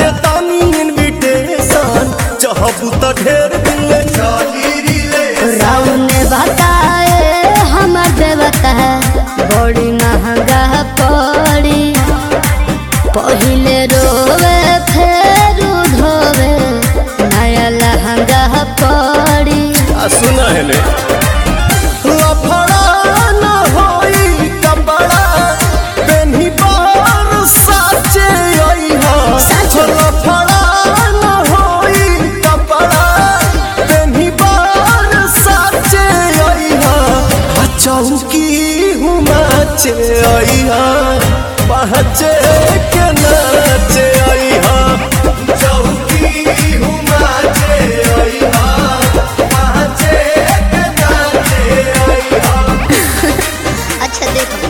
देतानी इनविटेशन चाहबू त ढेर दिन ले चली रिलेशन। राम ने बताए हमर देवता है बड़ी महंगा पड़ी, पहिले रोवे फिर धोवे नया लहंगा पड़ी। सुना है ले लफड़ा न होई कपड़ा पेन्ही बार साचे आई हा। लफड़ा न होई कपड़ा पेन्ही बार साचे आई हा। चौकी हूँ नाचे आई हा, पहचे के नाचे आई हा। चौकी हूँ नाचे आई हा, पहचे के नाचे आई हा। अच्छा देखो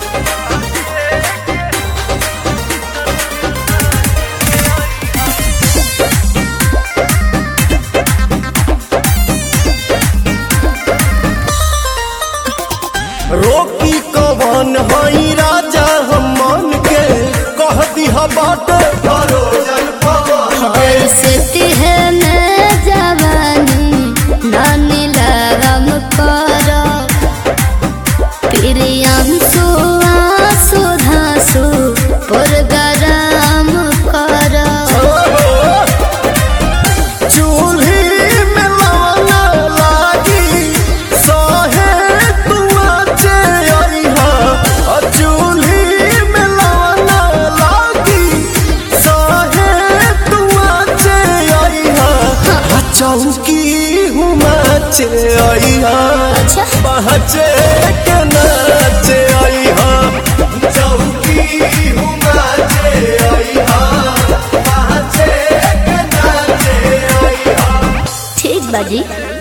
रोकी कवन हई राजा हम मन के कह दिहा बाटे भरोजन पवन। ऐसे तिहने जवानी नानी लगम करो, प्रियांशु आंसू धांसू पुरगराम करो। चूल्ही में लवना लागी सहे तू आचे आई हा। चूल्ही में लवना लागी सहे तू आचे आई हा। चौकी हूँ नाचे आई हा, अच्छा पहचे के नाचे आई हा। चौकी हूँ नाचे आई हा, पहचे के नाचे आई हा। ठीक बाजी।